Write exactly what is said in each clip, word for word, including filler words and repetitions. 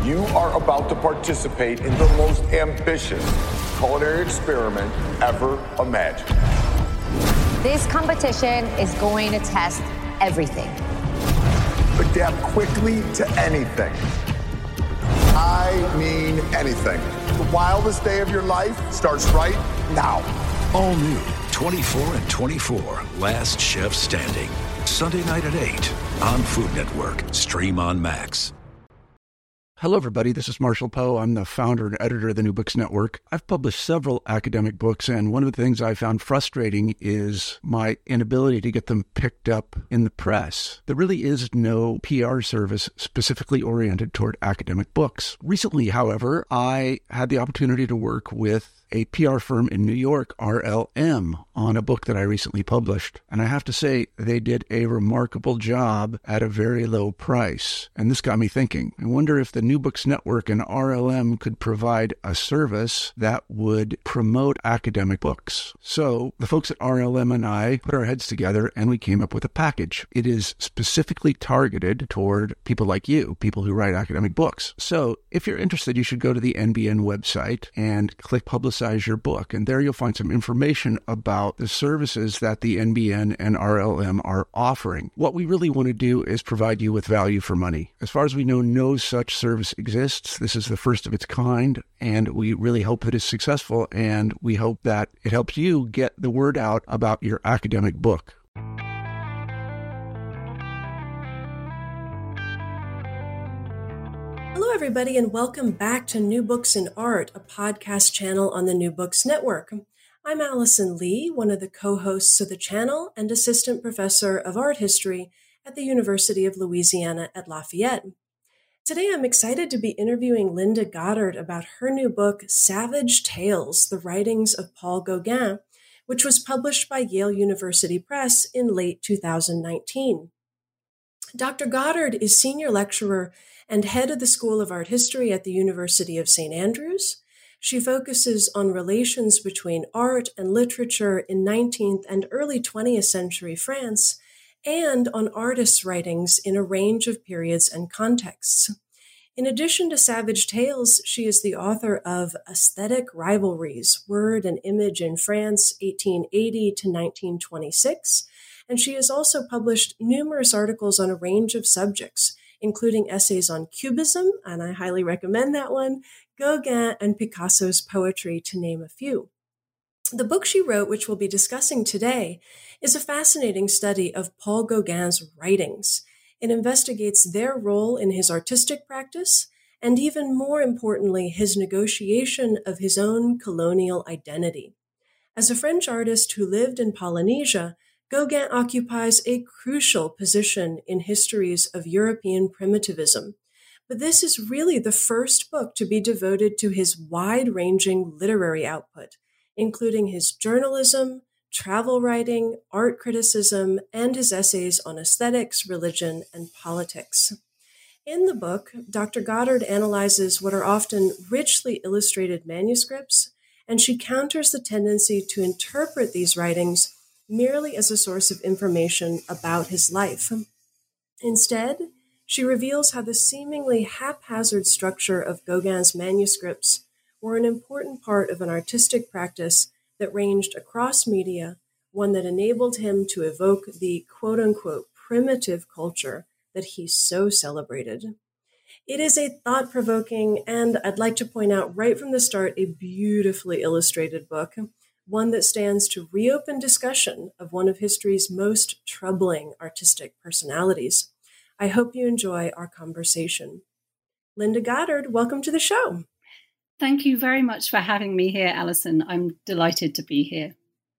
You are about to participate in the most ambitious culinary experiment ever imagined. This competition is going to test everything. Adapt quickly to anything. I mean anything. The wildest day of your life starts right now. All new twenty-four and twenty-four, Last Chef Standing. Sunday night at eight on Food Network. Stream on Max. Hello, everybody. This is Marshall Poe. I'm the founder and editor of the New Books Network. I've published several academic books, and one of the things I found frustrating is my inability to get them picked up in the press. There really is no P R service specifically oriented toward academic books. Recently, however, I had the opportunity to work with a P R firm in New York, R L M, on a book that I recently published. And I have to say, they did a remarkable job at a very low price. And this got me thinking. I wonder if the New Books Network and R L M could provide a service that would promote academic books. So the folks at R L M and I put our heads together and we came up with a package. It is specifically targeted toward people like you, people who write academic books. So if you're interested, you should go to the N B N website and click Publicize your book, and there you'll find some information about the services that the N B N and R L M are offering. What we really want to do is provide you with value for money. As far as we know, no such service exists. This is the first of its kind, and we really hope that it's successful, and we hope that it helps you get the word out about your academic book. Hello, everybody, and welcome back to New Books in Art, a podcast channel on the New Books Network. I'm Allison Lee, one of the co-hosts of the channel and assistant professor of art history at the University of Louisiana at Lafayette. Today, I'm excited to be interviewing Linda Goddard about her new book, Savage Tales, The Writings of Paul Gauguin, which was published by Yale University Press in late two thousand nineteen. Doctor Goddard is senior lecturer and head of the School of Art History at the University of Saint Andrews. She focuses on relations between art and literature in nineteenth and early twentieth century France, and on artists' writings in a range of periods and contexts. In addition to Savage Tales, she is the author of Aesthetic Rivalries, Word and Image in France, eighteen eighty to nineteen twenty-six, and she has also published numerous articles on a range of subjects, including essays on Cubism, and I highly recommend that one, Gauguin, and Picasso's poetry, to name a few. The book she wrote, which we'll be discussing today, is a fascinating study of Paul Gauguin's writings. It investigates their role in his artistic practice, and even more importantly, his negotiation of his own colonial identity. As a French artist who lived in Polynesia, Gauguin occupies a crucial position in histories of European primitivism. But this is really the first book to be devoted to his wide-ranging literary output, including his journalism, travel writing, art criticism, and his essays on aesthetics, religion, and politics. In the book, Doctor Goddard analyzes what are often richly illustrated manuscripts, and she counters the tendency to interpret these writings merely as a source of information about his life. Instead, she reveals how the seemingly haphazard structure of Gauguin's manuscripts were an important part of an artistic practice that ranged across media, one that enabled him to evoke the quote-unquote primitive culture that he so celebrated. It is a thought-provoking and, I'd like to point out right from the start, a beautifully illustrated book, one that stands to reopen discussion of one of history's most troubling artistic personalities. I hope you enjoy our conversation. Linda Goddard, welcome to the show. Thank you very much for having me here, Alison. I'm delighted to be here.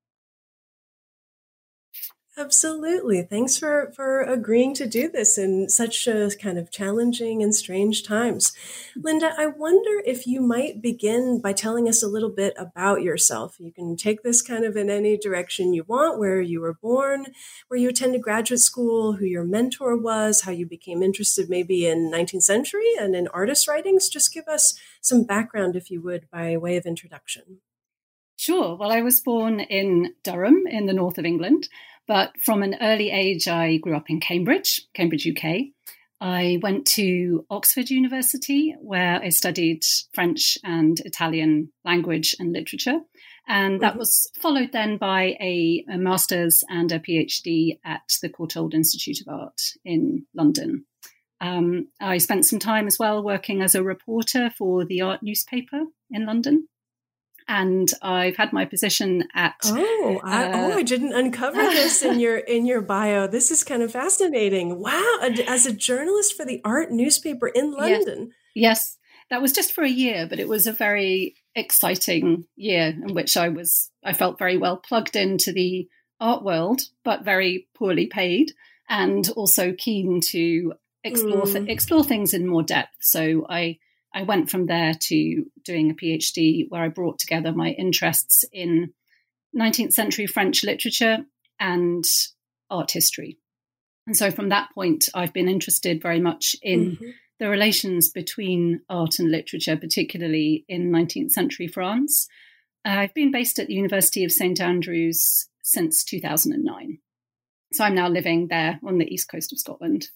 Absolutely. Thanks for, for agreeing to do this in such a kind of challenging and strange times. Linda, I wonder if you might begin by telling us a little bit about yourself. You can take this kind of in any direction you want, where you were born, where you attended graduate school, who your mentor was, how you became interested maybe in nineteenth century and in artist writings. Just give us some background, if you would, by way of introduction. Sure. Well, I was born in Durham in the north of England. But from an early age, I grew up in Cambridge, Cambridge, U K. I went to Oxford University, where I studied French and Italian language and literature. And that mm-hmm. was followed then by a, a master's and a PhD at the Courtauld Institute of Art in London. Um, I spent some time as well working as a reporter for the Art newspaper in London. And I've had my position at oh I, uh, oh I didn't uncover this in your in your bio. This is kind of fascinating. Wow, as a journalist for the Art newspaper in London. Yes, yes, that was just for a year, but it was a very exciting year in which I was I felt very well plugged into the art world, but very poorly paid, and also keen to explore mm. th- explore things in more depth. So I. I went from there to doing a PhD where I brought together my interests in nineteenth century French literature and art history. And so from that point, I've been interested very much in mm-hmm. the relations between art and literature, particularly in nineteenth century France. Uh, I've been based at the University of Saint Andrews since two thousand nine. So I'm now living there on the east coast of Scotland.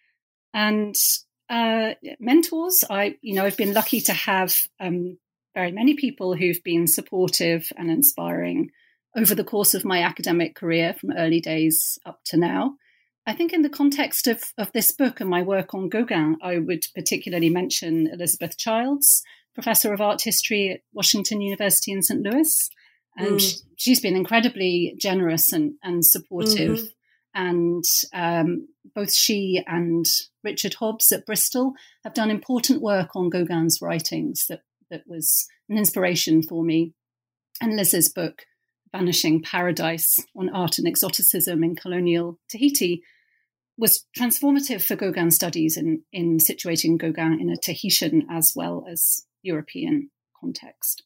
And Uh, mentors, I, you know, I've been lucky to have um, very many people who've been supportive and inspiring over the course of my academic career from early days up to now. I think in the context of, of this book and my work on Gauguin, I would particularly mention Elizabeth Childs, professor of art history at Washington University in Saint Louis. And mm. she's been incredibly generous and, and supportive. Mm-hmm. And um, both she and Richard Hobbs at Bristol have done important work on Gauguin's writings that, that was an inspiration for me. And Liz's book, Vanishing Paradise, on art and exoticism in colonial Tahiti, was transformative for Gauguin studies in, in situating Gauguin in a Tahitian as well as European context.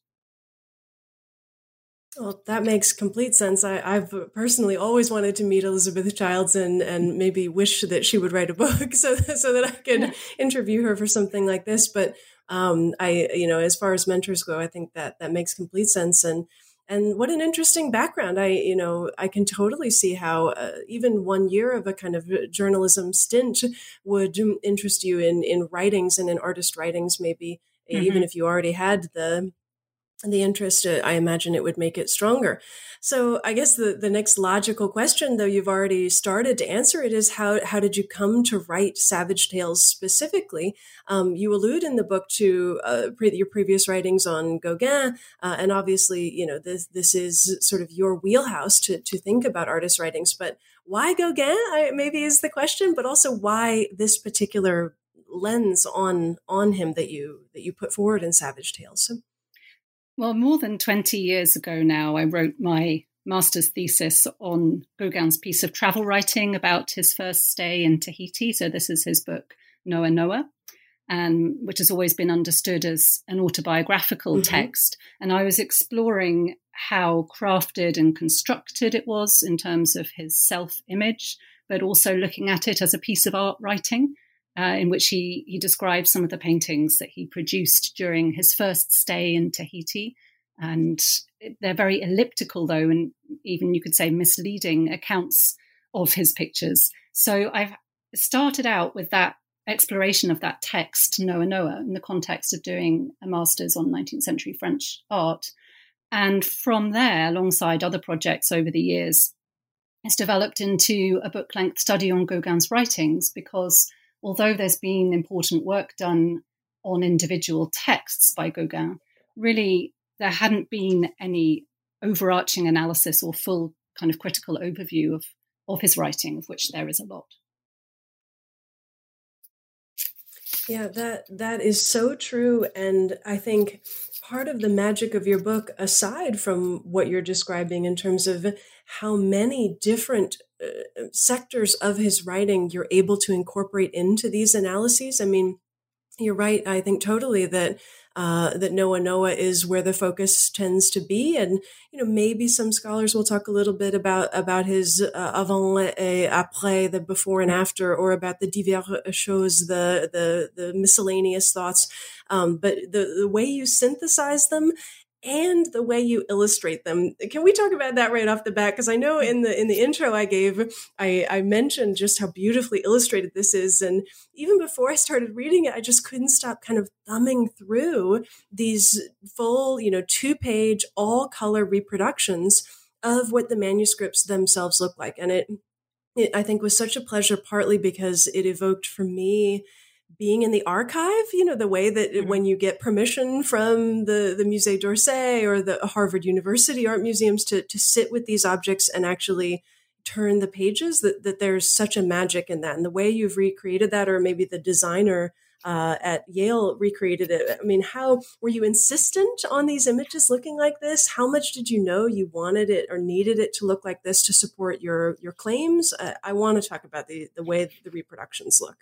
Well, that makes complete sense. I, I've personally always wanted to meet Elizabeth Childs and, and maybe wish that she would write a book so, so that I could interview her for something like this. But um, I, you know, as far as mentors go, I think that that makes complete sense. And and what an interesting background. I, you know, I can totally see how uh, even one year of a kind of journalism stint would interest you in in writings and in artist writings, maybe mm-hmm. even if you already had the the interest, I imagine it would make it stronger. So I guess the, the next logical question, though you've already started to answer it, is how how did you come to write Savage Tales specifically? Um, you allude in the book to uh, pre- your previous writings on Gauguin, uh, and obviously, you know, this this is sort of your wheelhouse to to think about artist writings. But why Gauguin? I, maybe is the question, but also why this particular lens on on him that you that you put forward in Savage Tales. So, well, more than twenty years ago now, I wrote my master's thesis on Gauguin's piece of travel writing about his first stay in Tahiti. So this is his book, Noa Noa, and which has always been understood as an autobiographical mm-hmm. text. And I was exploring how crafted and constructed it was in terms of his self-image, but also looking at it as a piece of art writing. Uh, in which he, he describes some of the paintings that he produced during his first stay in Tahiti. And they're very elliptical, though, and even you could say misleading accounts of his pictures. So I've started out with that exploration of that text, Noa Noa, in the context of doing a master's on nineteenth century French art. And from there, alongside other projects over the years, it's developed into a book-length study on Gauguin's writings, because although there's been important work done on individual texts by Gauguin, really there hadn't been any overarching analysis or full kind of critical overview of, of his writing, of which there is a lot. Yeah, that that is so true. And I think part of the magic of your book, aside from what you're describing in terms of how many different uh, sectors of his writing you're able to incorporate into these analyses. I mean, you're right. I think totally that uh, that Noa Noa is where the focus tends to be, and you know maybe some scholars will talk a little bit about about his uh, avant et après, the before and after, or about the divers choses, the the the miscellaneous thoughts. Um, but the the way you synthesize them and the way you illustrate them. Can we talk about that right off the bat? Because I know in the in the intro I gave, I, I mentioned just how beautifully illustrated this is. And even before I started reading it, I just couldn't stop kind of thumbing through these full, you know, two-page, all-color reproductions of what the manuscripts themselves look like. And it, it, I think, was such a pleasure, partly because it evoked for me being in the archive, you know, the way that mm-hmm. when you get permission from the, the Musée d'Orsay or the Harvard University art museums to, to sit with these objects and actually turn the pages, that, that there's such a magic in that. And the way you've recreated that, or maybe the designer uh, at Yale recreated it. I mean, how were you insistent on these images looking like this? How much did you know you wanted it or needed it to look like this to support your, your claims? Uh, I want to talk about the, the way the reproductions look.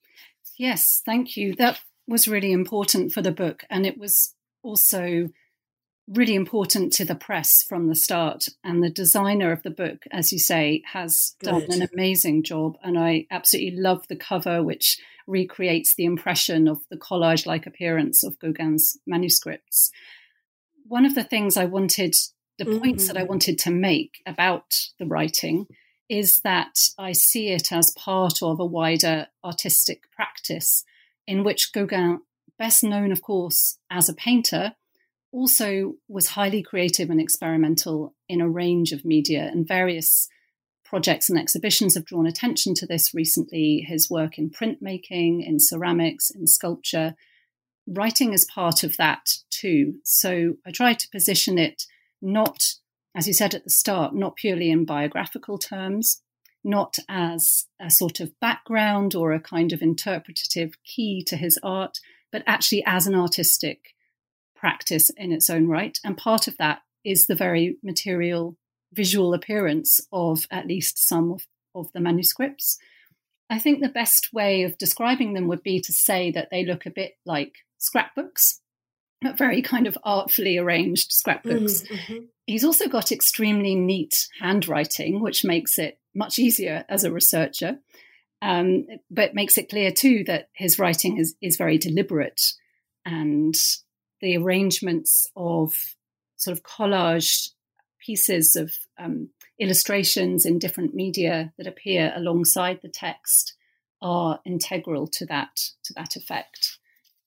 Yes, thank you. That was really important for the book. And it was also really important to the press from the start. And the designer of the book, as you say, has Good. done an amazing job. And I absolutely love the cover, which recreates the impression of the collage-like appearance of Gauguin's manuscripts. One of the things I wanted, the mm-hmm. points that I wanted to make about the writing is that I see it as part of a wider artistic practice in which Gauguin, best known, of course, as a painter, also was highly creative and experimental in a range of media, and various projects and exhibitions have drawn attention to this recently. His work in printmaking, in ceramics, in sculpture. Writing is part of that too. So I try to position it not, as you said at the start, not purely in biographical terms, not as a sort of background or a kind of interpretative key to his art, but actually as an artistic practice in its own right. And part of that is the very material, visual appearance of at least some of, of the manuscripts. I think the best way of describing them would be to say that they look a bit like scrapbooks, but very kind of artfully arranged scrapbooks. Mm-hmm. He's also got extremely neat handwriting, which makes it much easier as a researcher, um, but makes it clear too that his writing is, is very deliberate, and the arrangements of sort of collage pieces of um, illustrations in different media that appear alongside the text are integral to that, to that effect.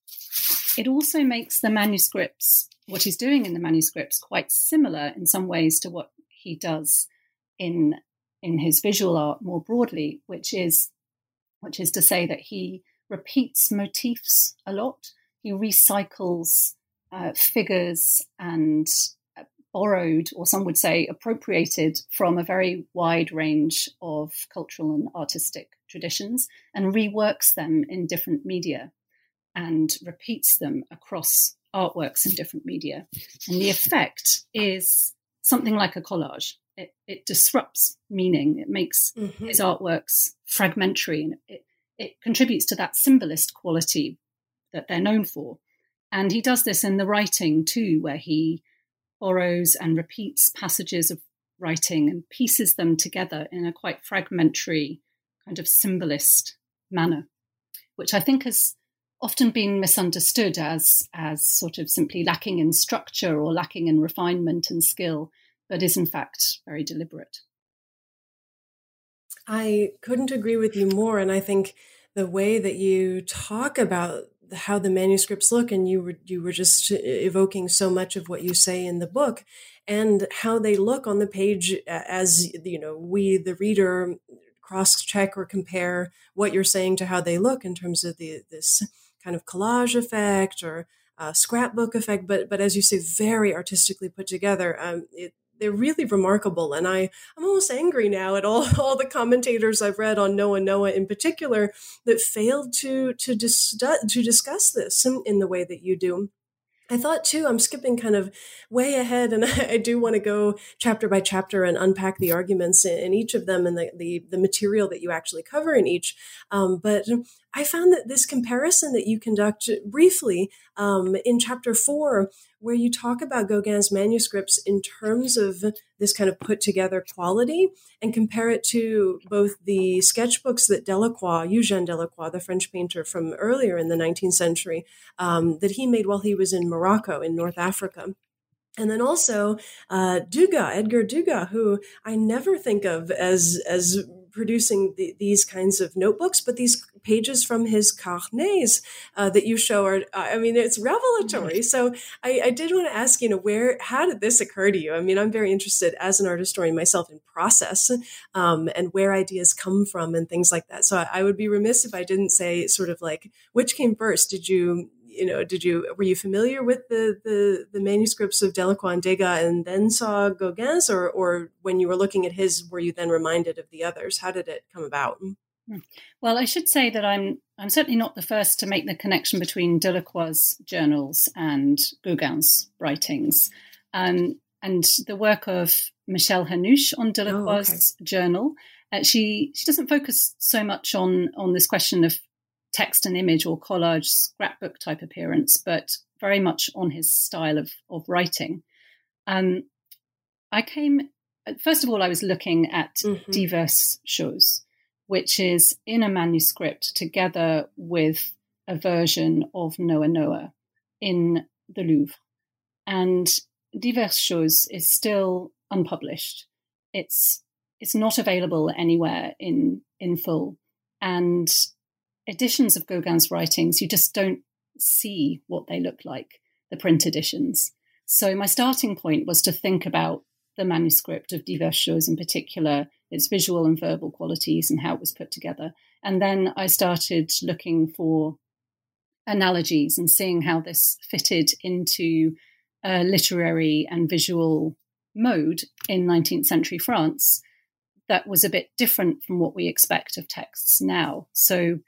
It also makes the manuscripts, what he's doing in the manuscripts, quite similar in some ways to what he does in in his visual art more broadly, which is which is to say that he repeats motifs a lot. He recycles uh, figures and uh, borrowed, or some would say appropriated, from a very wide range of cultural and artistic traditions, and reworks them in different media, and repeats them across artworks in different media. And the effect is something like a collage. It, it disrupts meaning. It makes mm-hmm. his artworks fragmentary, and it, it contributes to that symbolist quality that they're known for. And he does this in the writing too, where he borrows and repeats passages of writing and pieces them together in a quite fragmentary kind of symbolist manner, which I think has often been misunderstood as, as sort of simply lacking in structure or lacking in refinement and skill, but is in fact very deliberate. I couldn't agree with you more. And I think the way that you talk about how the manuscripts look, and you were you were just evoking so much of what you say in the book, and how they look on the page as, you know, we, the reader, cross-check or compare what you're saying to how they look in terms of the this kind of collage effect or uh, scrapbook effect. But but as you say, very artistically put together. Um, it, they're really remarkable. And I, I'm almost angry now at all, all the commentators I've read on Noah Noah in particular that failed to to, dis- to discuss this in, in the way that you do. I thought, too, I'm skipping kind of way ahead, and I, I do want to go chapter by chapter and unpack the arguments in, in each of them and the, the, the material that you actually cover in each. Um, but I found that this comparison that you conduct briefly um, in chapter four, where you talk about Gauguin's manuscripts in terms of this kind of put together quality and compare it to both the sketchbooks that Delacroix, Eugène Delacroix, the French painter from earlier in the nineteenth century, um, that he made while he was in Morocco in North Africa. And then also uh, Degas, Edgar Degas, who I never think of as as producing the, these kinds of notebooks, but these pages from his carnets uh, that you show are, I mean, it's revelatory. So I, I did want to ask, you know, where, how did this occur to you? I mean, I'm very interested as an art historian myself in process um, and where ideas come from and things like that. So I, I would be remiss if I didn't say sort of like, which came first? Did you, you know, did you, were you familiar with the, the, the manuscripts of Delacroix and Degas and then saw Gauguin's, or, or when you were looking at his, were you then reminded of the others? How did it come about? Well, I should say that I'm, I'm certainly not the first to make the connection between Delacroix's journals and Gauguin's writings. Um, and the work of Michelle Hanouche on Delacroix's oh, okay. journal, uh, she, she doesn't focus so much on, on this question of text and image or collage scrapbook type appearance, but very much on his style of, of writing. Um, I came, first of all, I was looking at mm-hmm. Diverses Choses, which is in a manuscript together with a version of Noa Noa in the Louvre. And Diverses Choses is still unpublished. It's it's not available anywhere in, in full. And editions of Gauguin's writings, you just don't see what they look like, the print editions. So my starting point was to think about the manuscript of Diverses Choses in particular, its visual and verbal qualities and how it was put together. And then I started looking for analogies and seeing how this fitted into a literary and visual mode in nineteenth century France that was a bit different from what we expect of texts now. So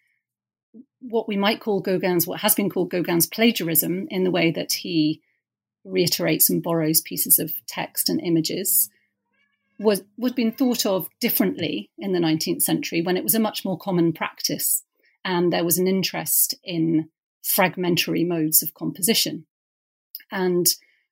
what we might call Gauguin's, what has been called Gauguin's plagiarism, in the way that he reiterates and borrows pieces of text and images, was was been thought of differently in the nineteenth century, when it was a much more common practice and there was an interest in fragmentary modes of composition. And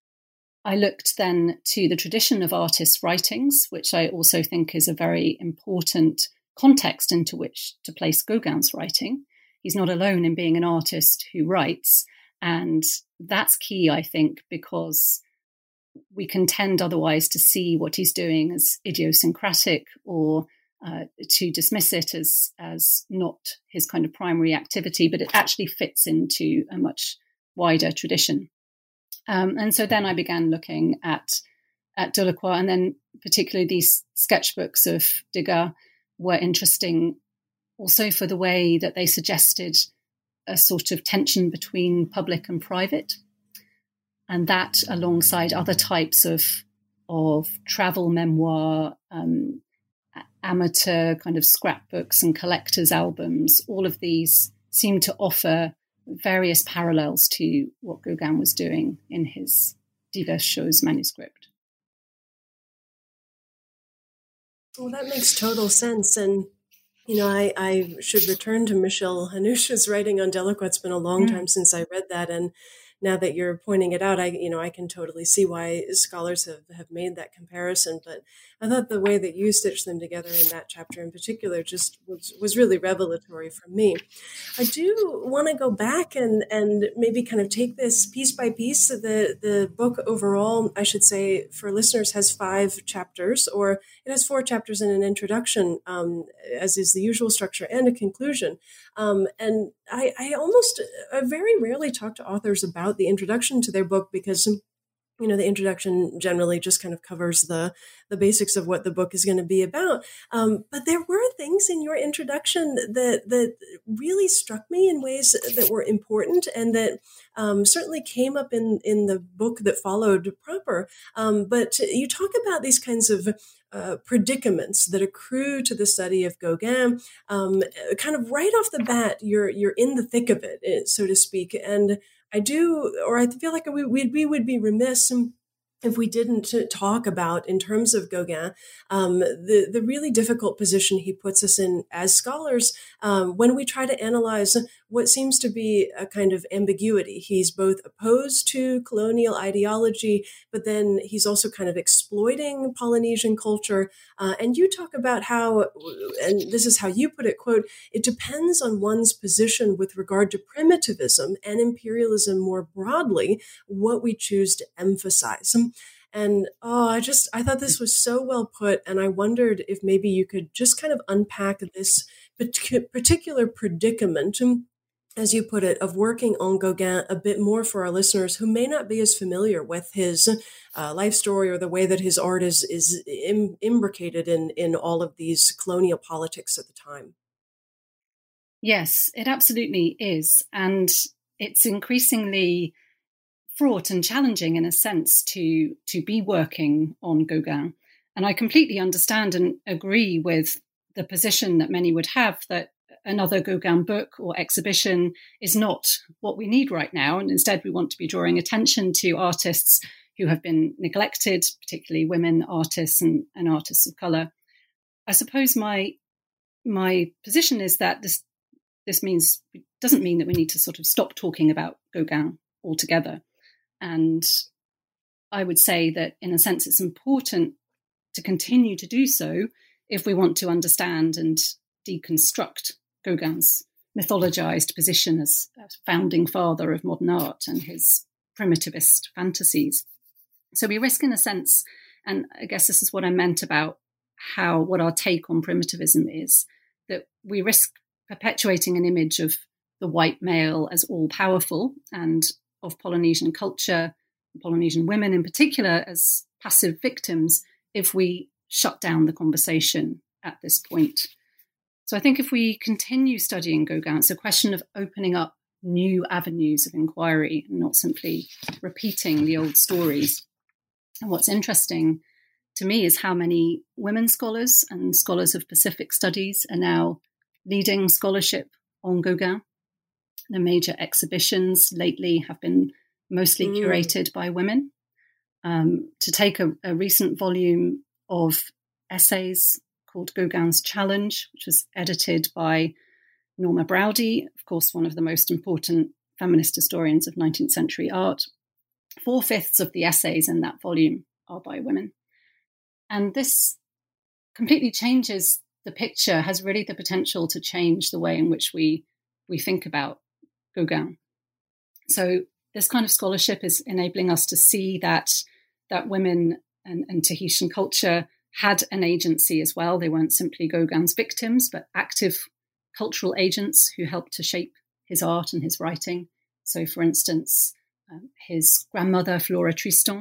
I looked then to the tradition of artists' writings, which I also think is a very important context into which to place Gauguin's writing. He's not alone in being an artist who writes, and that's key, I think, because we can tend otherwise to see what he's doing as idiosyncratic, or uh, to dismiss it as as not his kind of primary activity, but it actually fits into a much wider tradition. Um, and so then I began looking at at Delacroix, and then particularly these sketchbooks of Degas were interesting also for the way that they suggested a sort of tension between public and private. And that, alongside other types of of travel memoir, um, amateur kind of scrapbooks and collectors' albums, all of these seem to offer various parallels to what Gauguin was doing in his Diverses Choses manuscript. Well, that makes total sense. And, you know, I, I should return to Michelle Hanouche's writing on Delacroix. It's been a long mm. time since I read that. And now that you're pointing it out, I, you know, I can totally see why scholars have, have made that comparison. But I thought the way that you stitched them together in that chapter in particular just was, was really revelatory for me. I do want to go back and, and maybe kind of take this piece by piece. The, the book overall, I should say, for listeners, has five chapters, or it has four chapters and an introduction, um, as is the usual structure, and a conclusion. Um, and I, I almost, I very rarely talk to authors about the introduction to their book, because, you know, the introduction generally just kind of covers the the basics of what the book is going to be about. Um, but there were things in your introduction that that really struck me in ways that were important, and that um, certainly came up in, in the book that followed proper. Um, but you talk about these kinds of Uh, predicaments that accrue to the study of Gauguin. Um, kind of right off the bat, you're you're in the thick of it, so to speak. And I do, or I feel like we we, we would be remiss if we didn't talk about, in terms of Gauguin, um, the, the really difficult position he puts us in as scholars um, when we try to analyze what seems to be a kind of ambiguity. He's both opposed to colonial ideology, but then he's also kind of exploiting Polynesian culture. Uh, and you talk about how, and this is how you put it, quote, it depends on one's position with regard to primitivism and imperialism more broadly, what we choose to emphasize. And oh, I just, I thought this was so well put. And I wondered if maybe you could just kind of unpack this particular predicament, as you put it, of working on Gauguin a bit more for our listeners who may not be as familiar with his uh, life story or the way that his art is, is im- imbricated in, in all of these colonial politics at the time. Yes, it absolutely is. And it's increasingly fraught and challenging in a sense to to be working on Gauguin. And I completely understand and agree with the position that many would have that another Gauguin book or exhibition is not what we need right now. And instead, we want to be drawing attention to artists who have been neglected, particularly women artists and, and artists of colour. I suppose my my position is that this this means doesn't mean that we need to sort of stop talking about Gauguin altogether. And I would say that, in a sense, it's important to continue to do so if we want to understand and deconstruct Gauguin's mythologized position as a founding father of modern art and his primitivist fantasies. So we risk, in a sense, and I guess this is what I meant about how what our take on primitivism is, that we risk perpetuating an image of the white male as all-powerful and of Polynesian culture, Polynesian women in particular, as passive victims if we shut down the conversation at this point. So I think if we continue studying Gauguin, it's a question of opening up new avenues of inquiry and not simply repeating the old stories. And what's interesting to me is how many women scholars and scholars of Pacific studies are now leading scholarship on Gauguin. The major exhibitions lately have been mostly mm. curated by women. Um, to take a, a recent volume of essays called Gauguin's Challenge, which was edited by Norma Braudy, of course, one of the most important feminist historians of nineteenth century art. Four-fifths of the essays in that volume are by women. And this completely changes the picture, has really the potential to change the way in which we, we think about Gauguin. So this kind of scholarship is enabling us to see that that women and, and Tahitian culture had an agency as well. They weren't simply Gauguin's victims, but active cultural agents who helped to shape his art and his writing. So, for instance, um, his grandmother, Flora Tristan,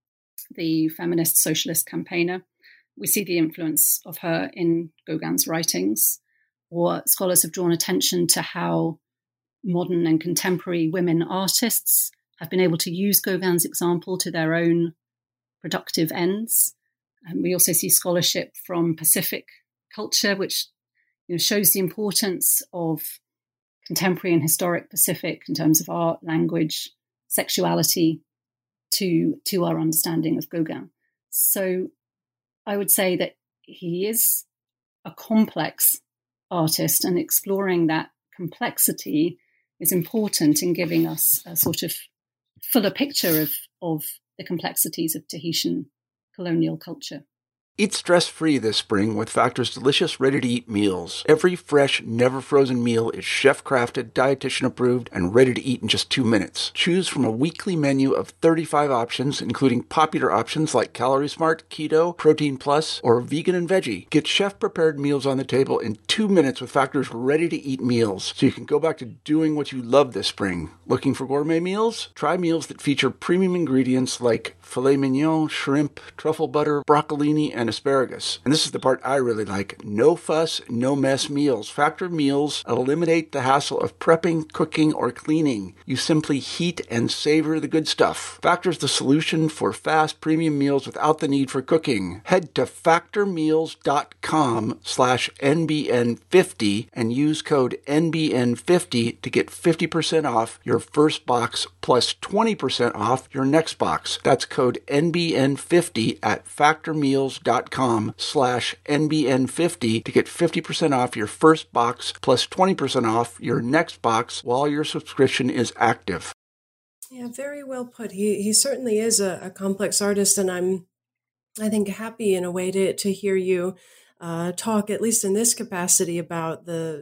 the feminist socialist campaigner, we see the influence of her in Gauguin's writings. Or scholars have drawn attention to how modern and contemporary women artists have been able to use Gauguin's example to their own productive ends. And we also see scholarship from Pacific culture, which you know, shows the importance of contemporary and historic Pacific in terms of art, language, sexuality to, to our understanding of Gauguin. So I would say that he is a complex artist, and exploring that complexity is important in giving us a sort of fuller picture of, of the complexities of Tahitian colonial culture. Eat stress-free this spring with Factor's delicious, ready-to-eat meals. Every fresh, never-frozen meal is chef-crafted, dietitian-approved, and ready to eat in just two minutes. Choose from a weekly menu of thirty-five options, including popular options like Calorie Smart, Keto, Protein Plus, or Vegan and Veggie. Get chef-prepared meals on the table in two minutes with Factor's ready-to-eat meals, so you can go back to doing what you love this spring. Looking for gourmet meals? Try meals that feature premium ingredients like filet mignon, shrimp, truffle butter, broccolini, and asparagus. And this is the part I really like. No fuss, no mess meals. Factor meals eliminate the hassle of prepping, cooking, or cleaning. You simply heat and savor the good stuff. Factor's the solution for fast premium meals without the need for cooking. Head to factormeals.com slash NBN50 and use code N B N fifty to get fifty percent off your first box plus twenty percent off your next box. That's code N B N fifty at factormeals.com bookshop.com slash NBN50 to get fifty percent off your first box plus twenty percent off your next box while your subscription is active. Yeah, very well put. He he certainly is a, a complex artist, and I'm, I think, happy in a way to to hear you uh, talk, at least in this capacity, about the,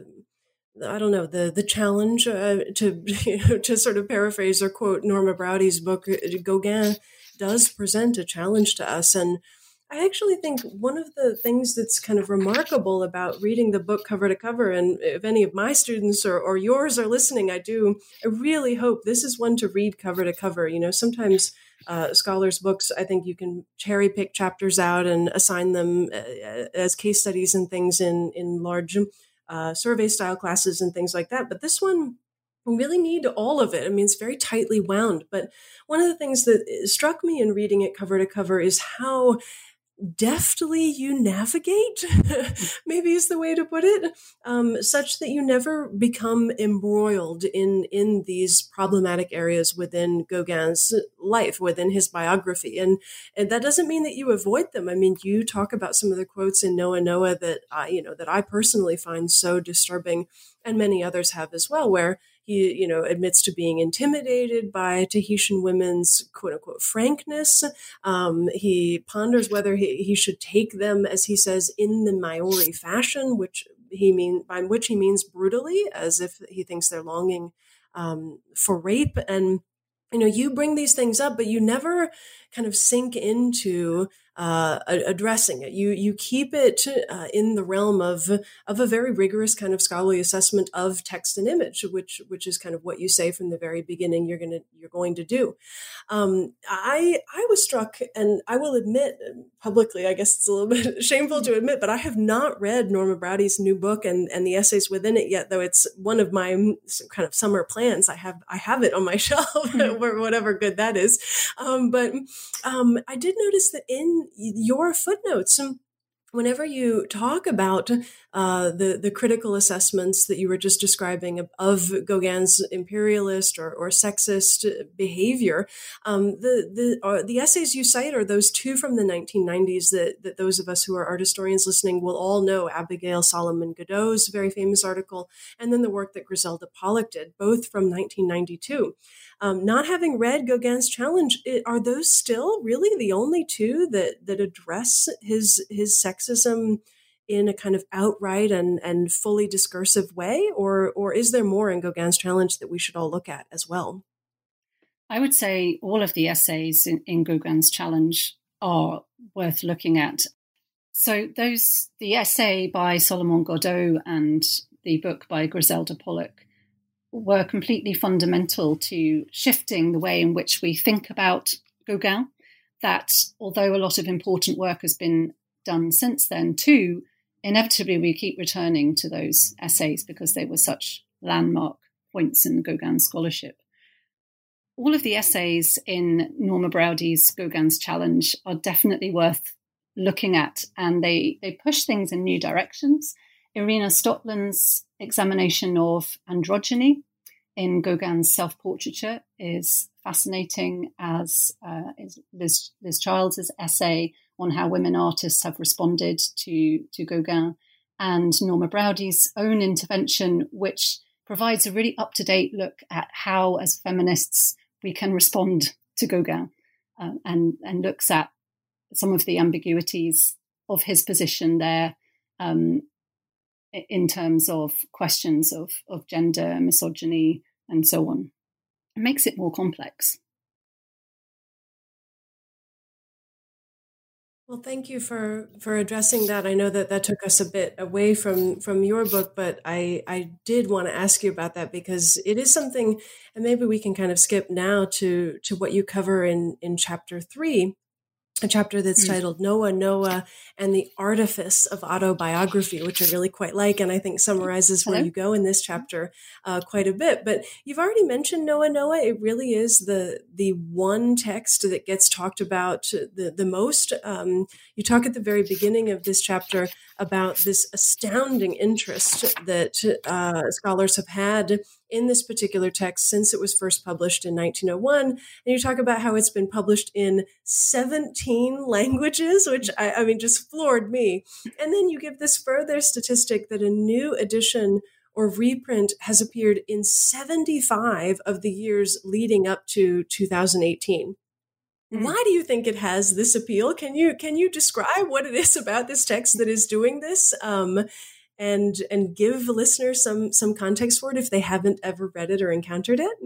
I don't know, the the challenge uh, to you know, to sort of paraphrase or quote Norma Browdy's book. Gauguin does present a challenge to us, and I actually think one of the things that's kind of remarkable about reading the book cover to cover, and if any of my students or, or yours are listening, I do, I really hope this is one to read cover to cover. You know, sometimes uh, scholars' books, I think you can cherry pick chapters out and assign them as case studies and things in, in large uh, survey style classes and things like that. But this one, we really need all of it. I mean, it's very tightly wound. But one of the things that struck me in reading it cover to cover is how deftly you navigate, maybe is the way to put it, um, such that you never become embroiled in in these problematic areas within Gauguin's life, within his biography. And, and that doesn't mean that you avoid them. I mean, you talk about some of the quotes in Noah Noah that I, you know, that I personally find so disturbing, and many others have as well, where he, you know, admits to being intimidated by Tahitian women's quote unquote frankness. Um, he ponders whether he, he should take them, as he says, in the Maori fashion, which he mean by which he means brutally, as if he thinks they're longing um, for rape. And you know, you bring these things up, but you never kind of sink into uh, addressing it. You you keep it uh, in the realm of of a very rigorous kind of scholarly assessment of text and image, which which is kind of what you say from the very beginning you're gonna you're going to do. Um, I I was struck, and I will admit publicly, I guess it's a little bit shameful to admit, but I have not read Norma Browdy's new book and and the essays within it yet, though it's one of my kind of summer plans. I have I have it on my shelf, or whatever good that is. Um, but um, I did notice that in your footnotes, whenever you talk about uh, the the critical assessments that you were just describing of, of Gauguin's imperialist or, or sexist behavior, um, the the uh, the essays you cite are those two from the nineteen nineties that that those of us who are art historians listening will all know. Abigail Solomon Godot's very famous article, and then the work that Griselda Pollock did, both from nineteen ninety-two. Um, not having read Gauguin's Challenge, it, are those still really the only two that that address his his sexism in a kind of outright and, and fully discursive way? Or or is there more in Gauguin's Challenge that we should all look at as well? I would say all of the essays in, in Gauguin's Challenge are worth looking at. So those the essay by Solomon Godot and the book by Griselda Pollock were completely fundamental to shifting the way in which we think about Gauguin, that although a lot of important work has been done since then too, inevitably we keep returning to those essays because they were such landmark points in Gauguin scholarship. All of the essays in Norma Browdy's Gauguin's Challenge are definitely worth looking at, and they, they push things in new directions. Irena Stotland's examination of androgyny in Gauguin's self-portraiture is fascinating, as uh, is Liz, Liz Childs' essay on how women artists have responded to, to Gauguin, and Norma Browdy's own intervention, which provides a really up-to-date look at how, as feminists, we can respond to Gauguin, uh, and, and looks at some of the ambiguities of his position there, um, in terms of questions of, of gender, misogyny, and so on. It makes it more complex. Well, thank you for, for addressing that. I know that that took us a bit away from, from your book, but I, I did want to ask you about that because it is something, and maybe we can kind of skip now to, to what you cover in, in chapter three, a chapter that's mm. titled Noah, Noah, and the Artifice of Autobiography, which I really quite like, and I think summarizes Hello? where you go in this chapter uh, quite a bit. But you've already mentioned Noah, Noah. It really is the the one text that gets talked about the, the most. Um, you talk at the very beginning of this chapter about this astounding interest that uh, scholars have had in this particular text since it was first published in nineteen oh one. And you talk about how it's been published in seventeen languages, which I, I mean, just floored me. And then you give this further statistic that a new edition or reprint has appeared in seventy-five of the years leading up to two thousand eighteen. Mm. Why do you think it has this appeal? Can you can you describe what it is about this text that is doing this, um, and and give listeners some some context for it if they haven't ever read it or encountered it?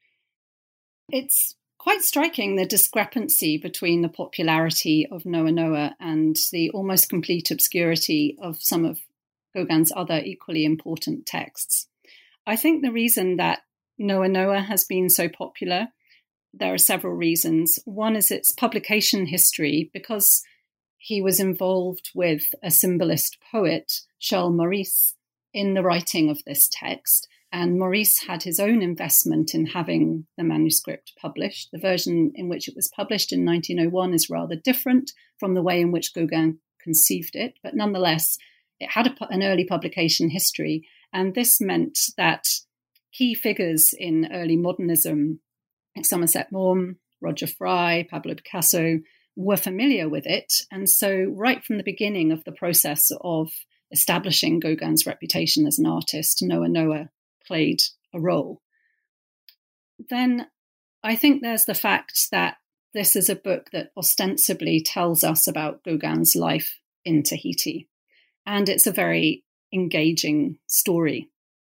It's quite striking, the discrepancy between the popularity of Noa Noa and the almost complete obscurity of some of Gauguin's other equally important texts. I think the reason that Noa Noa has been so popular, there are several reasons. One is its publication history, because he was involved with a symbolist poet, Charles Maurice, in the writing of this text. And Maurice had his own investment in having the manuscript published. The version in which it was published in nineteen oh one is rather different from the way in which Gauguin conceived it, but nonetheless, it had a, an early publication history, and this meant that key figures in early modernism, like Somerset Maugham, Roger Fry, Pablo Picasso, were familiar with it. And so right from the beginning of the process of establishing Gauguin's reputation as an artist, Noa Noa played a role. Then I think there's the fact that this is a book that ostensibly tells us about Gauguin's life in Tahiti. And it's a very engaging story.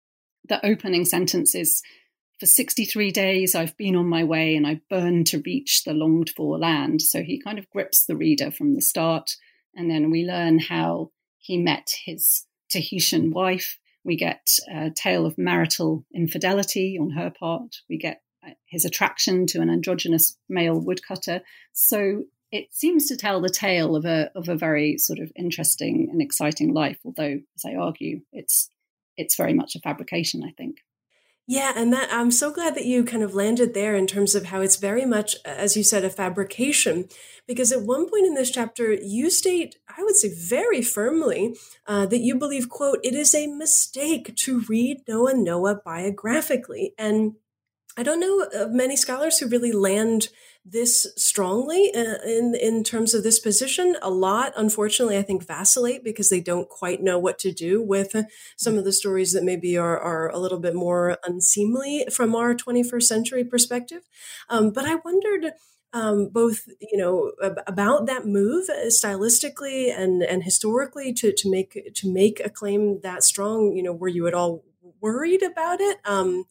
The opening sentence is, "For sixty-three days I've been on my way and I burned to reach the longed-for land." So he kind of grips the reader from the start. And then we learn how he met his Tahitian wife. We get a tale of marital infidelity on her part. We get his attraction to an androgynous male woodcutter. So it seems to tell the tale of a of a very sort of interesting and exciting life, although, as I argue, it's it's very much a fabrication, I think. Yeah, and that I'm so glad that you kind of landed there in terms of how it's very much, as you said, a fabrication, because at one point in this chapter, you state, I would say very firmly, uh, that you believe, quote, "it is a mistake to read Noa Noa biographically." And I don't know of many scholars who really land this strongly uh, in in terms of this position. A lot, unfortunately, I think vacillate because they don't quite know what to do with some of the stories that maybe are, are a little bit more unseemly from our twenty-first century perspective. Um, but I wondered um, both, you know, ab- about that move uh, stylistically and and historically to to make to make a claim that strong. You know, were you at all worried about it? Um,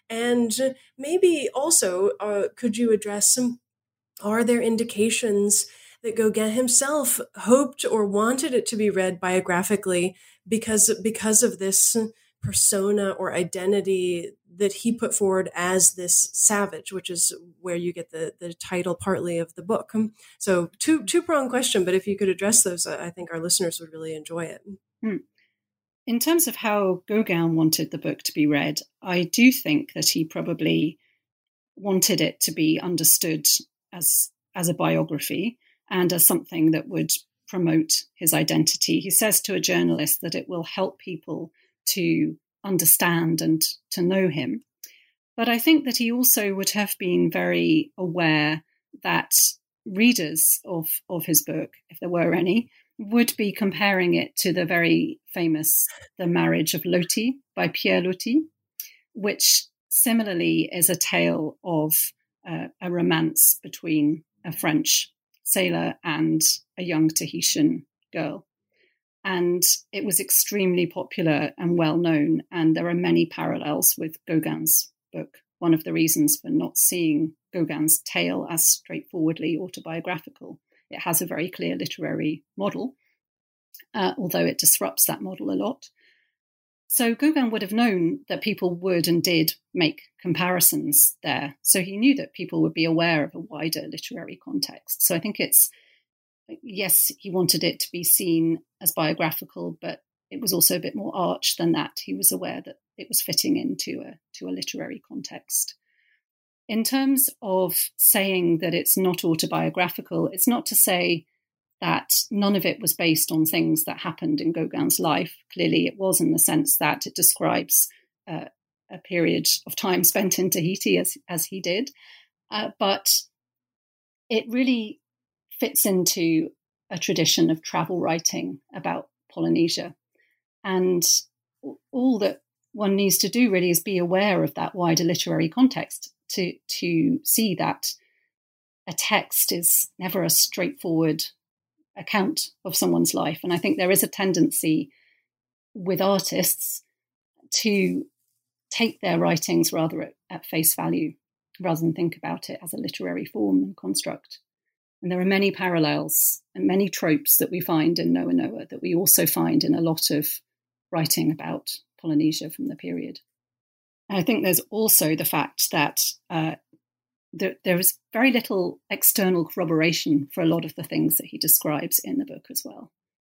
and maybe also, uh, could you address some? Are there indications that Gauguin himself hoped or wanted it to be read biographically because, because of this persona or identity that he put forward as this savage, which is where you get the, the title partly of the book? So two, two-pronged question, but if you could address those, I think our listeners would really enjoy it. Hmm. In terms of how Gauguin wanted the book to be read, I do think that he probably wanted it to be understood as as a biography and as something that would promote his identity. He says to a journalist that it will help people to understand and to know him. But I think that he also would have been very aware that readers of, of his book, if there were any, would be comparing it to the very famous The Marriage of Loti by Pierre Loti, which similarly is a tale of Uh, a romance between a French sailor and a young Tahitian girl. And it was extremely popular and well known, and there are many parallels with Gauguin's book. One of the reasons for not seeing Gauguin's tale as straightforwardly autobiographical, it has a very clear literary model, uh, although it disrupts that model a lot. So Gauguin would have known that people would and did make comparisons there. So he knew that people would be aware of a wider literary context. So I think it's, yes, he wanted it to be seen as biographical, but it was also a bit more arch than that. He was aware that it was fitting into a, to a literary context. In terms of saying that it's not autobiographical, it's not to say that none of it was based on things that happened in Gauguin's life. Clearly it was, in the sense that it describes uh, a period of time spent in Tahiti as, as he did. Uh, but it really fits into a tradition of travel writing about Polynesia. And all that one needs to do really is be aware of that wider literary context to, to see that a text is never a straightforward account of someone's life. And I think there is a tendency with artists to take their writings rather at, at face value, rather than think about it as a literary form and construct. And there are many parallels and many tropes that we find in Noa Noa that we also find in a lot of writing about Polynesia from the period. And I think there's also the fact that uh, there, there is very little external corroboration for a lot of the things that he describes in the book as well.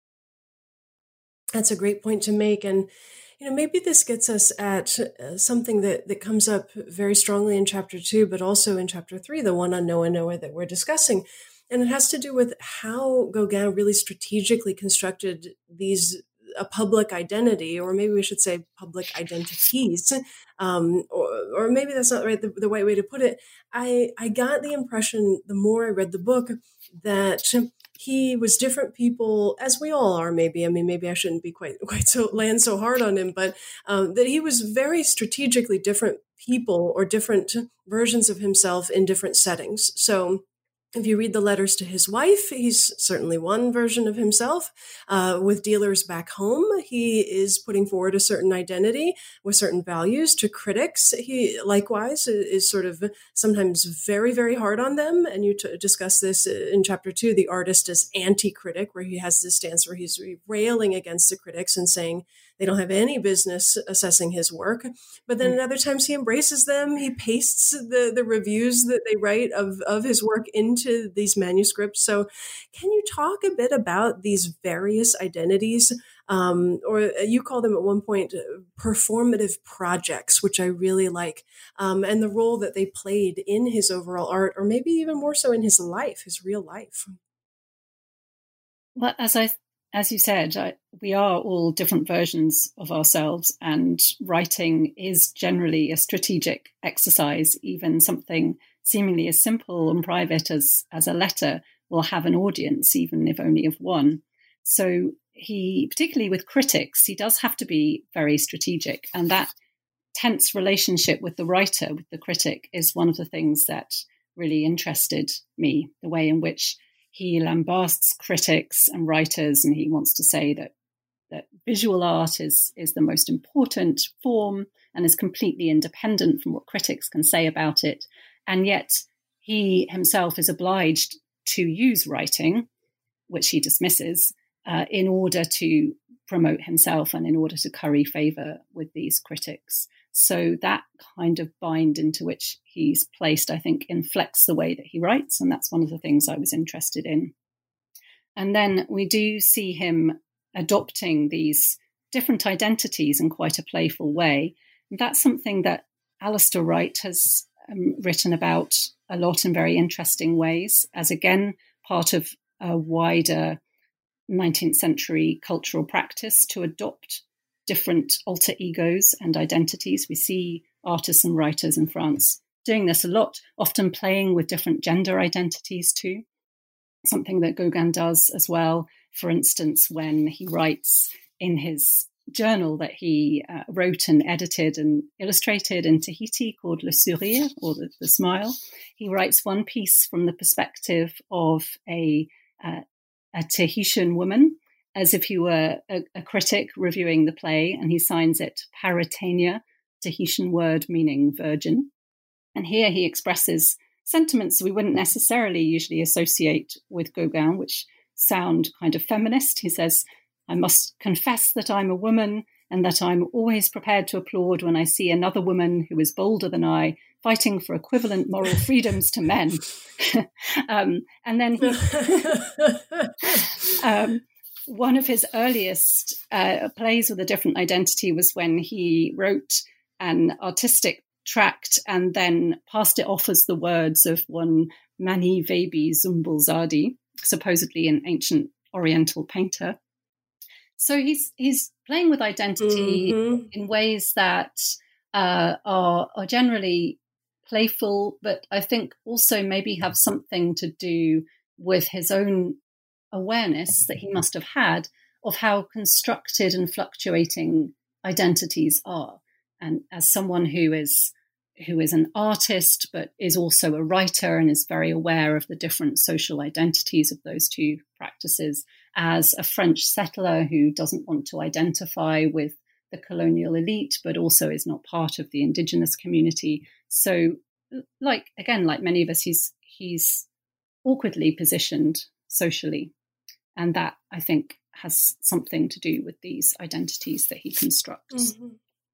That's a great point to make. And, you know, maybe this gets us at uh, something that, that comes up very strongly in chapter two, but also in chapter three, the one on Noa Noa that we're discussing. And it has to do with how Gauguin really strategically constructed these a public identity, or maybe we should say public identities, um, or, or maybe that's not right, the, the right way to put it. I, I got the impression, the more I read the book, that he was different people, as we all are, maybe. I mean, maybe I shouldn't be quite quite so land so hard on him, but um, that he was very strategically different people or different versions of himself in different settings. So if you read the letters to his wife, he's certainly one version of himself. Uh, with dealers back home, he is putting forward a certain identity with certain values. To critics, he likewise is sort of sometimes very, very hard on them. And you t- discuss this in chapter two, the artist as anti-critic, where he has this stance where he's railing against the critics and saying they don't have any business assessing his work. But then at other times he embraces them. He pastes the, the reviews that they write of, of his work into these manuscripts. So can you talk a bit about these various identities? Um, or you call them at one point performative projects, which I really like, um, and the role that they played in his overall art, or maybe even more so in his life, his real life. Well, as I As you said, I, we are all different versions of ourselves, and writing is generally a strategic exercise. Even something seemingly as simple and private as, as a letter will have an audience, even if only of one. So he, particularly with critics, he does have to be very strategic. And that tense relationship with the writer, with the critic, is one of the things that really interested me, the way in which he lambasts critics and writers, and he wants to say that that visual art is, is the most important form and is completely independent from what critics can say about it. And yet he himself is obliged to use writing, which he dismisses, uh, in order to promote himself and in order to curry favour with these critics. So that kind of bind into which he's placed, I think, inflects the way that he writes. And that's one of the things I was interested in. And then we do see him adopting these different identities in quite a playful way. And that's something that Alistair Wright has um, written about a lot in very interesting ways, as again, part of a wider nineteenth century cultural practice to adopt different alter egos and identities. We see artists and writers in France doing this a lot, often playing with different gender identities too. Something that Gauguin does as well, for instance, when he writes in his journal that he uh, wrote and edited and illustrated in Tahiti called Le Sourire, or the, the Smile. He writes one piece from the perspective of a, uh, a Tahitian woman, as if he were a, a critic reviewing the play, and he signs it Paritania, Tahitian word meaning virgin. And here he expresses sentiments we wouldn't necessarily usually associate with Gauguin, which sound kind of feminist. He says, I must confess that I'm a woman and that I'm always prepared to applaud when I see another woman who is bolder than I, fighting for equivalent moral freedoms to men. um, and then he... um, one of his earliest uh, plays with a different identity was when he wrote an artistic tract and then passed it off as the words of one Mani Vebi Zumbulzade, supposedly an ancient Oriental painter. So he's he's playing with identity mm-hmm. in ways that uh, are are generally playful, but I think also maybe have something to do with his own awareness that he must have had of how constructed and fluctuating identities are. And as someone who is who is an artist, but is also a writer and is very aware of the different social identities of those two practices, as a French settler who doesn't want to identify with the colonial elite, but also is not part of the indigenous community. So, like, again, like many of us, he's he's awkwardly positioned socially. And that, I think, has something to do with these identities that he constructs. Mm-hmm.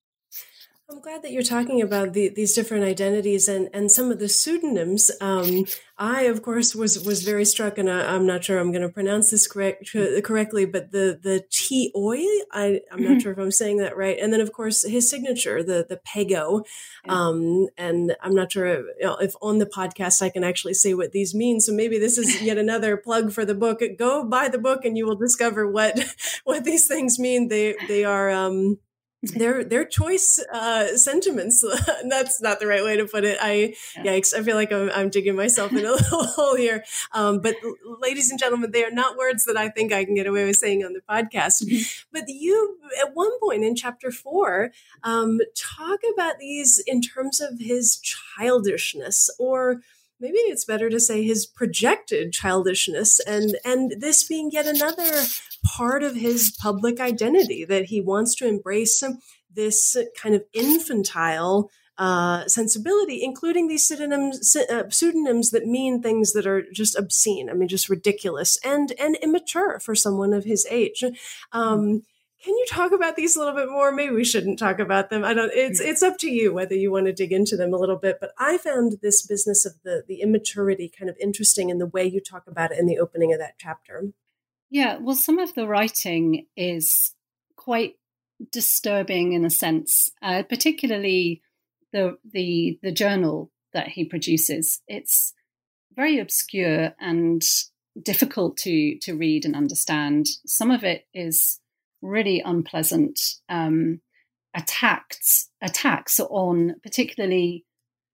I'm glad that you're talking about the, these different identities and, and some of the pseudonyms. Um, I, of course, was was very struck, and I, I'm not sure I'm going to pronounce this correct, correctly, but the the T-Oi, I, I'm not sure if I'm saying that right. And then, of course, his signature, the the Pego. Um, and I'm not sure if, you know, if on the podcast I can actually say what these mean. So maybe this is yet another plug for the book. Go buy the book, and you will discover what what these things mean. They they are. Um, They're, they're choice uh, sentiments. That's not the right way to put it. I, yeah. Yikes, I feel like I'm, I'm digging myself in a little hole here. Um, but ladies and gentlemen, they are not words that I think I can get away with saying on the podcast. Mm-hmm. But you, at one point in chapter four, um, talk about these in terms of his childishness, or maybe it's better to say his projected childishness, and, and this being yet another part of his public identity, that he wants to embrace this kind of infantile uh, sensibility, including these pseudonyms, uh, pseudonyms that mean things that are just obscene. I mean, just ridiculous and and immature for someone of his age. Um, can you talk about these a little bit more? Maybe we shouldn't talk about them. I don't. It's it's up to you whether you want to dig into them a little bit. But I found this business of the the immaturity kind of interesting in the way you talk about it in the opening of that chapter. Yeah, well, some of the writing is quite disturbing in a sense, uh, particularly the the the journal that he produces. It's very obscure and difficult to to read and understand. Some of it is really unpleasant. Um, attacks attacks on particularly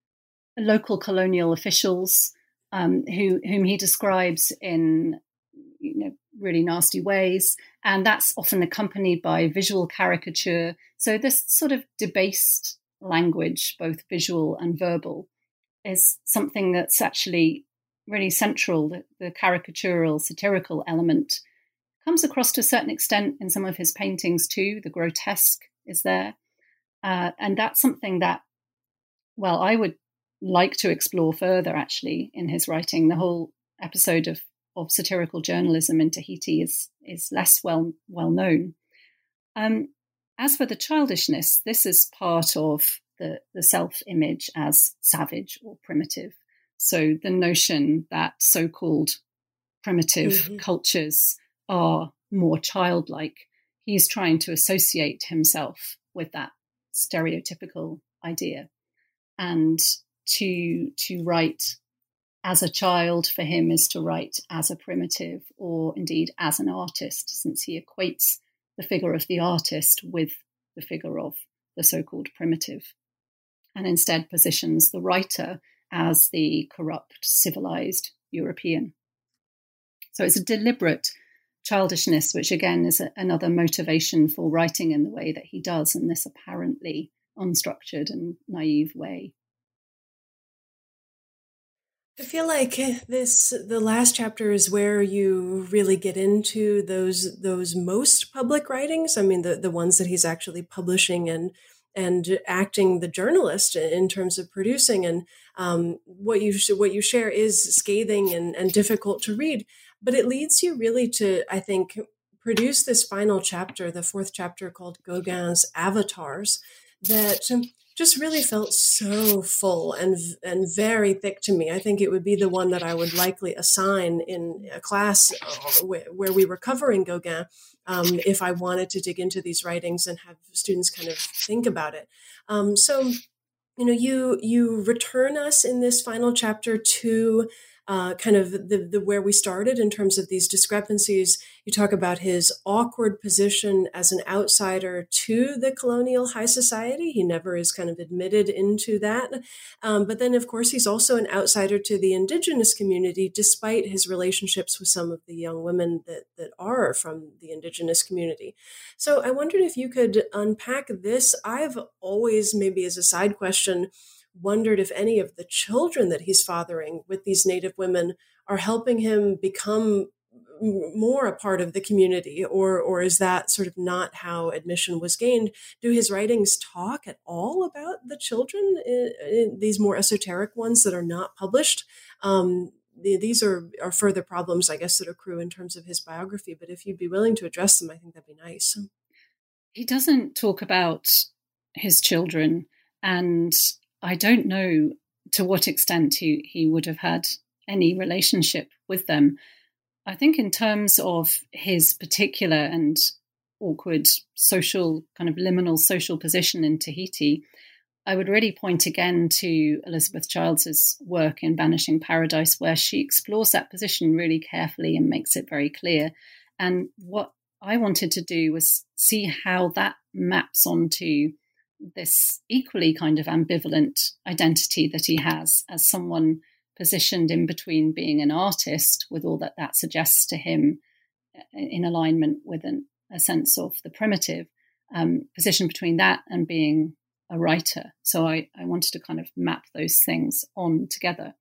local colonial officials, um, who whom he describes in, you know, really nasty ways, and that's often accompanied by visual caricature. So this sort of debased language, both visual and verbal, is something that's actually really central. The, the caricatural, satirical element comes across to a certain extent in some of his paintings too. The grotesque is there, uh, and that's something that, well, I would like to explore further actually in his writing. The whole episode of of satirical journalism in Tahiti is is less well well known. Um, as for the childishness, this is part of the, the self-image as savage or primitive. So the notion that so-called primitive mm-hmm. cultures are more childlike, he's trying to associate himself with that stereotypical idea. And to to write as a child for him is to write as a primitive, or indeed as an artist, since he equates the figure of the artist with the figure of the so-called primitive, and instead positions the writer as the corrupt, civilized European. So it's a deliberate childishness, which again is a, another motivation for writing in the way that he does in this apparently unstructured and naive way. I feel like this, the last chapter is where you really get into those those most public writings. I mean, the, the ones that he's actually publishing and and acting the journalist in terms of producing. And um, what you what you share is scathing and, and difficult to read, but it leads you really to, I think, produce this final chapter, the fourth chapter called Gauguin's Avatars, that just really felt so full and and very thick to me. I think it would be the one that I would likely assign in a class uh, where, where we were covering Gauguin, um, if I wanted to dig into these writings and have students kind of think about it. Um, so, you know, you you return us in this final chapter to uh, kind of the, the where we started in terms of these discrepancies. You talk about his awkward position as an outsider to the colonial high society. He never is kind of admitted into that. Um, but then, of course, he's also an outsider to the indigenous community, despite his relationships with some of the young women that, that are from the indigenous community. So I wondered if you could unpack this. I've always, maybe as a side question, wondered if any of the children that he's fathering with these Native women are helping him become more a part of the community, or or is that sort of not how admission was gained? Do his writings talk at all about the children, in, in these more esoteric ones that are not published? Um, the, these are, are further problems, I guess, that accrue in terms of his biography. But if you'd be willing to address them, I think that'd be nice. He doesn't talk about his children, and I don't know to what extent he, he would have had any relationship with them. I think in terms of his particular and awkward social, kind of liminal social position in Tahiti, I would really point again to Elizabeth Childs's work in Banishing Paradise, where she explores that position really carefully and makes it very clear. And what I wanted to do was see how that maps onto this equally kind of ambivalent identity that he has as someone positioned in between being an artist, with all that that suggests to him in alignment with an, a sense of the primitive, um, positioned between that and being a writer. So I, I wanted to kind of map those things on together.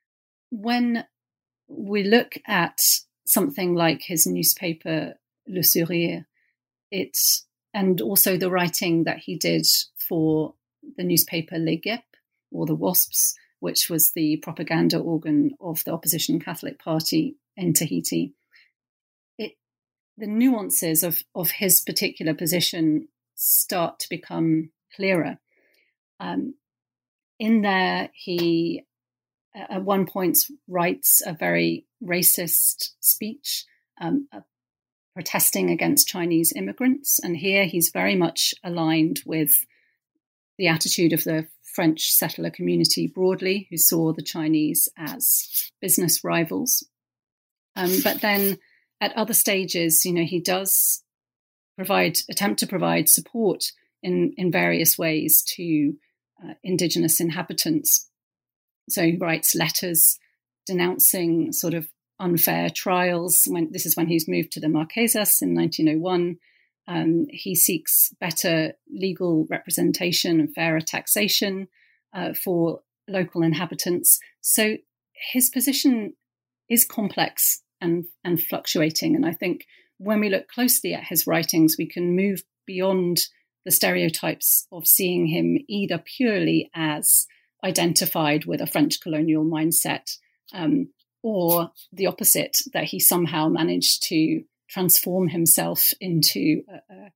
When we look at something like his newspaper, Le Sourire, it's, and also the writing that he did for the newspaper Les Guêpes, or the Wasps, which was the propaganda organ of the opposition Catholic Party in Tahiti. It, the nuances of, of his particular position start to become clearer. Um, in there, he at one point writes a very racist speech, um, uh, protesting against Chinese immigrants. And here he's very much aligned with the attitude of the French settler community broadly, who saw the Chinese as business rivals. Um, but then at other stages, you know, he does provide, attempt to provide support in, in various ways to uh, indigenous inhabitants. So he writes letters denouncing sort of unfair trials. When, this is when he's moved to the Marquesas in nineteen oh one. Um, he seeks better legal representation and fairer taxation uh, for local inhabitants. So his position is complex and, and fluctuating. And I think when we look closely at his writings, we can move beyond the stereotypes of seeing him either purely as identified with a French colonial mindset, um, or the opposite, that he somehow managed to transform himself into a, a,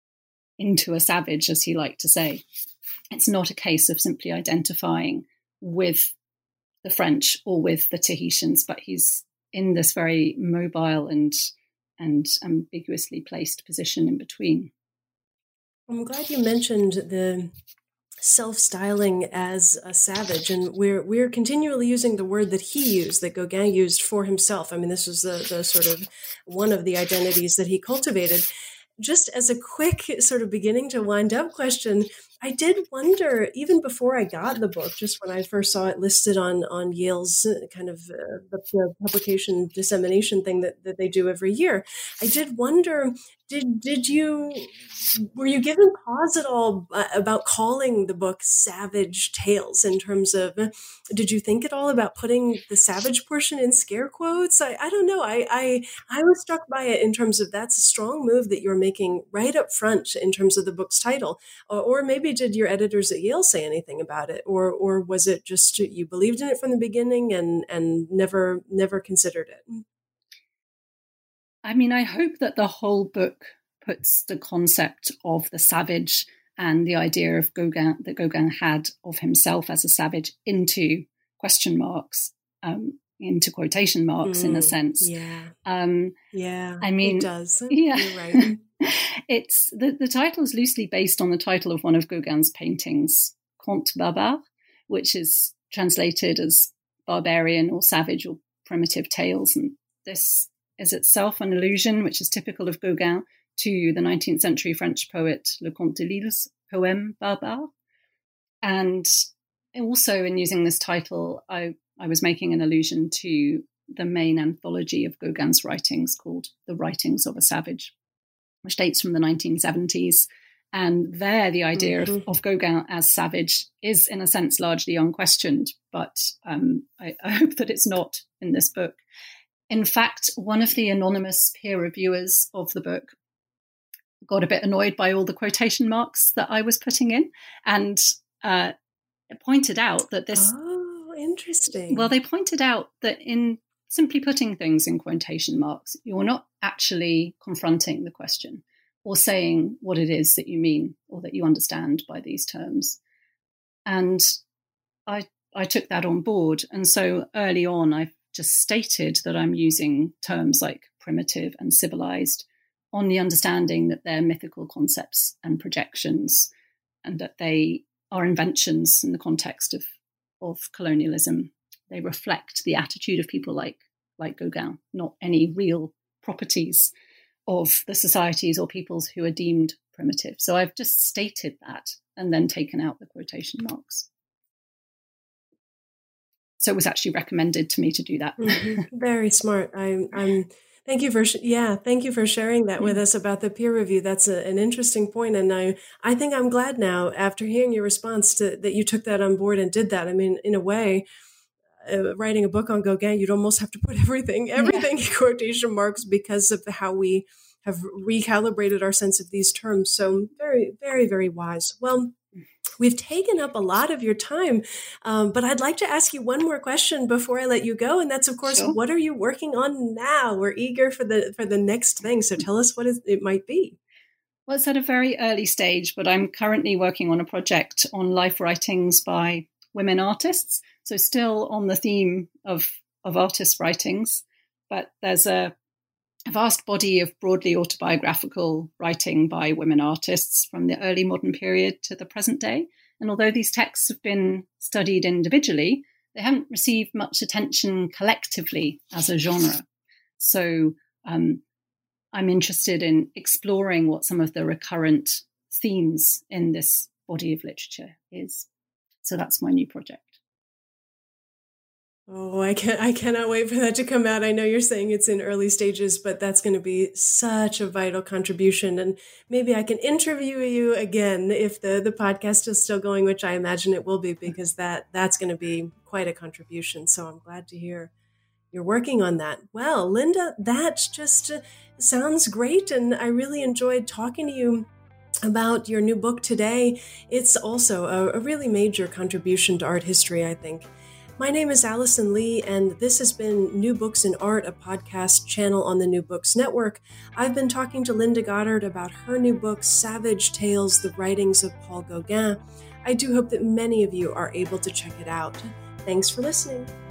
into a savage, as he liked to say. It's not a case of simply identifying with the French or with the Tahitians, but he's in this very mobile and and ambiguously placed position in between. I'm glad you mentioned the self-styling as a savage, and we're we're continually using the word that he used, that Gauguin used for himself. I mean, this was the the sort of one of the identities that he cultivated. Just as a quick sort of beginning to wind up question, I did wonder, even before I got the book, just when I first saw it listed on on Yale's kind of uh, the, the publication dissemination thing that, that they do every year, I did wonder, did did you, were you given pause at all about calling the book Savage Tales, in terms of, did you think at all about putting the savage portion in scare quotes? I, I don't know. I, I I was struck by it in terms of that's a strong move that you're making right up front in terms of the book's title. Or, or maybe did your editors at Yale say anything about it? Or or was it just you believed in it from the beginning and, and never never considered it? I mean, I hope that the whole book puts the concept of the savage and the idea of Gauguin, that Gauguin had of himself as a savage, into question marks, um, into quotation marks, mm, in a sense. Yeah. Um, yeah. I mean, it does. Yeah. You're right. It's the, the title is loosely based on the title of one of Gauguin's paintings, Conte Barbare, which is translated as barbarian or savage or primitive tales. And this is itself an allusion, which is typical of Gauguin, to the nineteenth century French poet Le Comte de Lille's poem Barbare. And also in using this title, I, I was making an allusion to the main anthology of Gauguin's writings called The Writings of a Savage, which dates from the nineteen seventies. And there the idea mm-hmm. of, of Gauguin as savage is in a sense largely unquestioned, but um, I, I hope that it's not in this book. In fact, one of the anonymous peer reviewers of the book got a bit annoyed by all the quotation marks that I was putting in, and uh, pointed out that this... Oh, interesting. Well, they pointed out that in simply putting things in quotation marks, you're not actually confronting the question or saying what it is that you mean or that you understand by these terms. And I I took that on board. And so early on, I just stated that I'm using terms like primitive and civilized on the understanding that they're mythical concepts and projections, and that they are inventions in the context of, of colonialism. They reflect the attitude of people like, like Gauguin, not any real properties of the societies or peoples who are deemed primitive. So I've just stated that and then taken out the quotation marks. So it was actually recommended to me to do that. Mm-hmm. Very smart. I'm, I'm, thank you for, sh- yeah, thank you for sharing that with us about the peer review. That's a, an interesting point. And I, I think I'm glad now, after hearing your response, to, that you took that on board and did that. I mean, in a way, uh, writing a book on Gauguin, you'd almost have to put everything, everything yeah. in quotation marks because of how we have recalibrated our sense of these terms. So very, very, very wise. Well, we've taken up a lot of your time, um, but I'd like to ask you one more question before I let you go. And that's, of course, sure. What are you working on now? We're eager for the for the next thing. So tell us what it might be. Well, it's at a very early stage, but I'm currently working on a project on life writings by women artists. So still on the theme of, of artist writings, but there's a a vast body of broadly autobiographical writing by women artists from the early modern period to the present day. And although these texts have been studied individually, they haven't received much attention collectively as a genre. So um, I'm interested in exploring what some of the recurrent themes in this body of literature is. So that's my new project. Oh, I can I cannot wait for that to come out. I know you're saying it's in early stages, but that's going to be such a vital contribution. And maybe I can interview you again if the, the podcast is still going, which I imagine it will be, because that that's going to be quite a contribution. So I'm glad to hear you're working on that. Well, Linda, that just uh, sounds great. And I really enjoyed talking to you about your new book today. It's also a, a really major contribution to art history, I think. My name is Allison Lee, and this has been New Books in Art, a podcast channel on the New Books Network. I've been talking to Linda Goddard about her new book, Savage Tales, The Writings of Paul Gauguin. I do hope that many of you are able to check it out. Thanks for listening.